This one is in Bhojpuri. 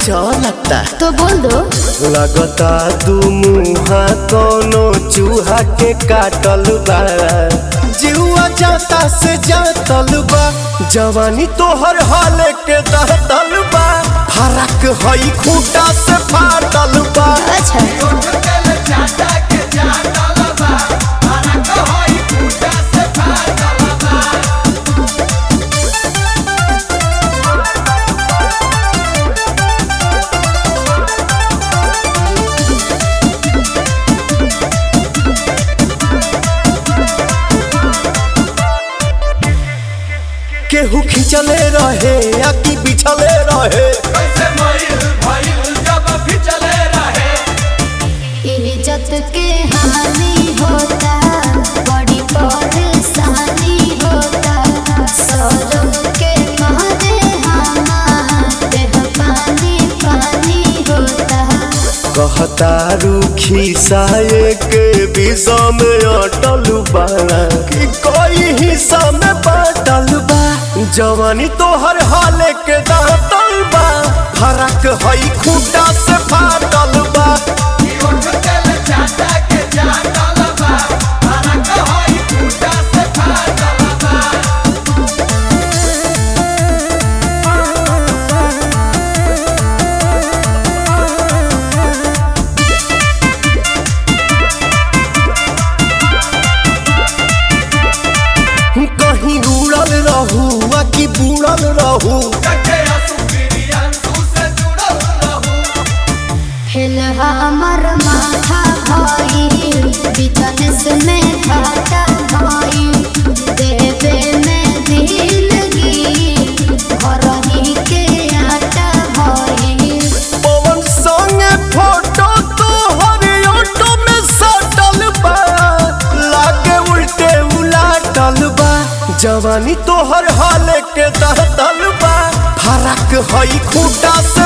चलता तो बोल दो। लगता दू मुहा कोनो चूहा के काटल बा जीवा जाता से जातल बा जवानी तोहर हाल के दहतल बा फरक हई खूटा से फाटल बा। केहू खिंचले रहे या कि बिछले रहे इज्जत के हानि होता बड़ी परेशानी होता सौरभ के मारे हमारे पानी पानी होता। कहता रूखी साये के विषा में अटल बाड़ा कि कोई हिस्सा में बाटल बा जवानी तोहर हाल के दांतल बा फरक हई खूटा से फाटल बा। कहीं उड़ल रहू आ कि बुड़ल रहू हमर माथा भाई बिजनेस में घाटा भाई देवे में दिलगी घरही के आटा भाई पवन संगे फोटो तो हर ऑटो में सटल बा लागे उल्टे उलाटल बा जवानी तोहर हाल के दहतल बा फरक हई खूटा